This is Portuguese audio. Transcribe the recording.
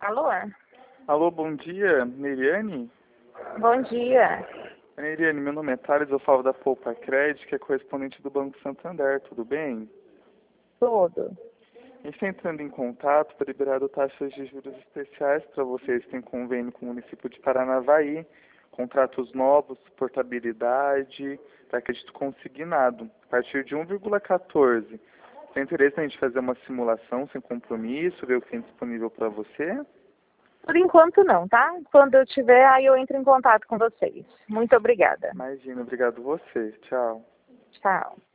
Alô? Alô, bom dia, Neiriane? Bom dia. Neiriane, meu nome é Thales, eu falo da Poupa Crédito, que é correspondente do Banco Santander, tudo bem? Tudo. A gente está entrando em contato para liberar taxas de juros especiais para vocês que têm convênio com o município de Paranavaí, contratos novos, portabilidade, para crédito consignado, a partir de 1,14. Tem interesse na gente fazer uma simulação sem compromisso, ver o que tem disponível para você? Por enquanto não, tá? Quando eu tiver, aí eu entro em contato com vocês. Muito obrigada. Imagina, obrigado você, tchau. Tchau.